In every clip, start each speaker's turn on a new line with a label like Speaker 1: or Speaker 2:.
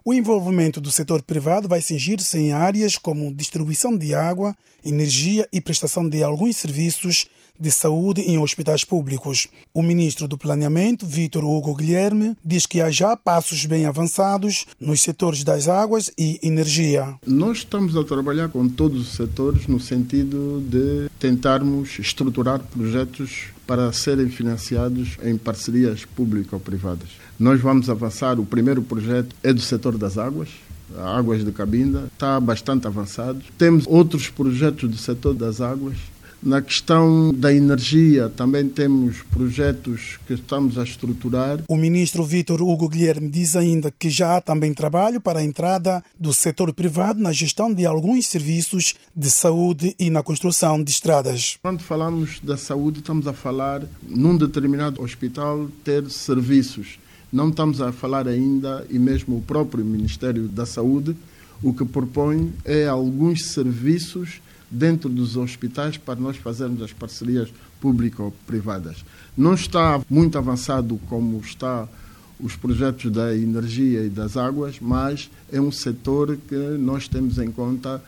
Speaker 1: O envolvimento do setor privado vai cingir-se em áreas como distribuição de água, energia e prestação de alguns serviços de saúde em hospitais públicos. O ministro do Planeamento, Vítor Hugo Guilherme, diz que há já passos bem avançados nos setores das águas e energia.
Speaker 2: Nós estamos a trabalhar com todos os setores no sentido de tentarmos estruturar projetos para serem financiados em parcerias público-privadas. Nós vamos avançar, o primeiro projeto é do setor das águas, Águas de Cabinda, está bastante avançado. Temos outros projetos do setor das águas. Na questão da energia, também temos projetos que estamos a estruturar.
Speaker 1: O ministro Vítor Hugo Guilherme diz ainda que já há também trabalho para a entrada do setor privado na gestão de alguns serviços de saúde e na construção de estradas.
Speaker 2: Quando falamos da saúde, estamos a falar num determinado hospital ter serviços. Não estamos a falar ainda, e mesmo o próprio Ministério da Saúde, o que propõe é alguns serviços dentro dos hospitais para nós fazermos as parcerias público-privadas. Não está muito avançado como está os projetos da energia e das águas, mas é um setor que nós temos em conta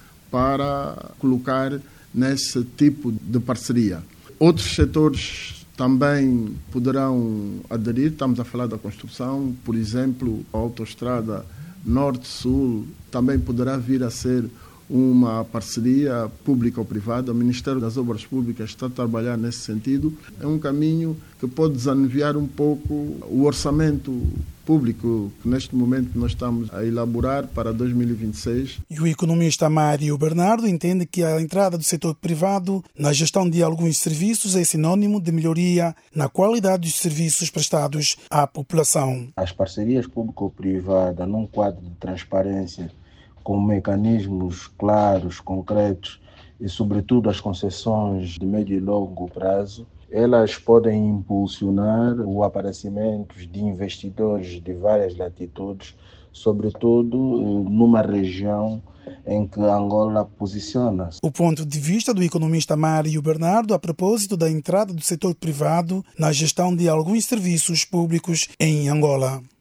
Speaker 2: para colocar nesse tipo de parceria. Outros setores também poderão aderir, estamos a falar da construção, por exemplo, a autoestrada Norte-Sul também poderá vir a ser uma parceria pública ou privada. O Ministério das Obras Públicas está a trabalhar nesse sentido. É um caminho que pode desanuviar um pouco o orçamento público que neste momento nós estamos a elaborar para 2026.
Speaker 1: E o economista Mário Bernardo entende que a entrada do setor privado na gestão de alguns serviços é sinônimo de melhoria na qualidade dos serviços prestados à população.
Speaker 3: As parcerias público-privadas num quadro de transparência com mecanismos claros, concretos e, sobretudo, as concessões de médio e longo prazo, elas podem impulsionar o aparecimento de investidores de várias latitudes, sobretudo numa região em que Angola posiciona-se.
Speaker 1: O ponto de vista do economista Mário Bernardo a propósito da entrada do setor privado na gestão de alguns serviços públicos em Angola.